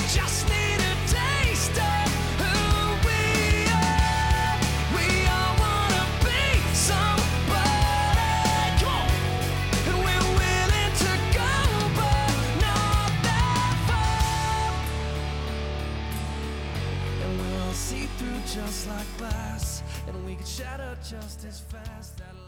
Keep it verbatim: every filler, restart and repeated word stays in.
just need a taste of who we are. We all wanna be somebody. Come on. And we're willing to go, but not that far. And we're all see through just like glass, and we could shatter just as fast. That